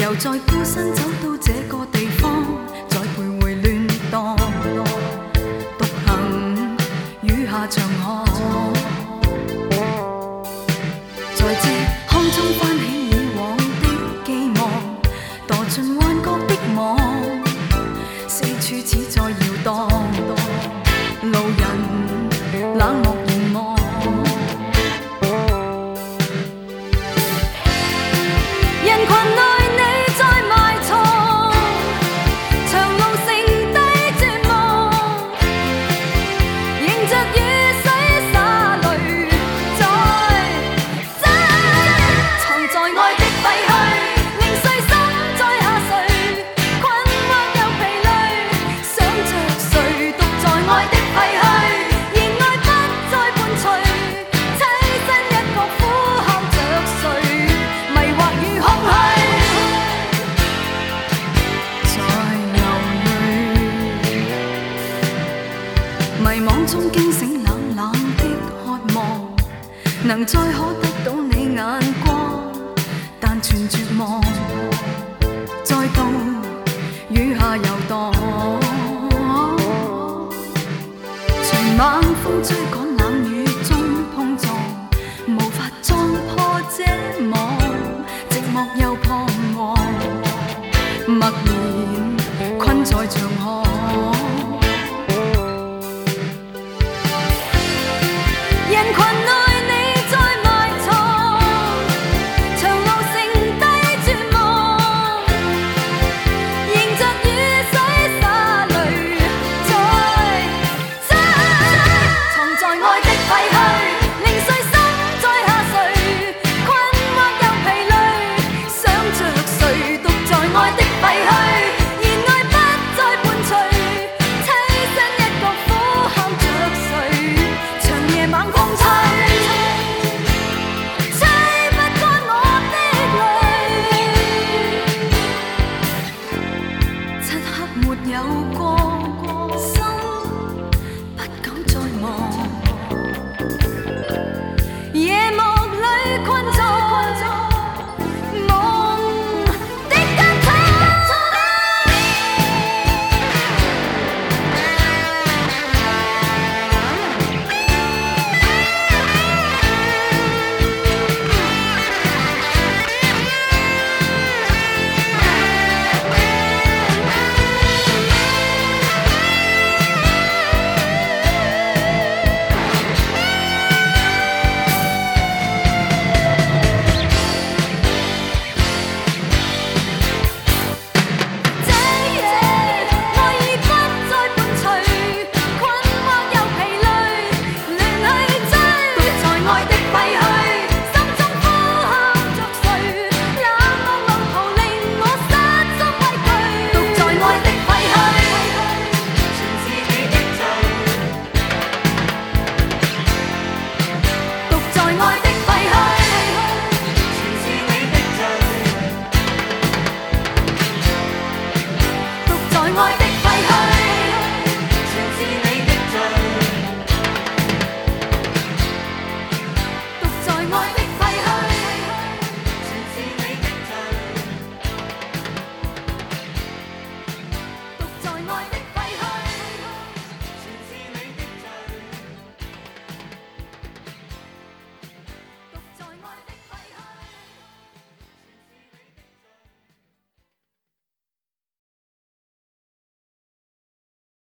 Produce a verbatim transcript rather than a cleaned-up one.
又再孤身走到这个地方，再徘徊乱荡，独行雨下长河，在这空中翻起以往的寄望，墮進幻覺的網，四處只在搖蕩，路人冷漠凝望。人群內你在埋藏，長路剩低絕望，迎着雨水灑淚，再爭藏在愛的廢墟，令碎心再下垂，困惑又疲累，想着誰獨在愛的廢墟，而愛不再伴隨，棲身一角呼喊着誰，迷惑與空虛。迷惘中驚醒冷冷的渴望，能再可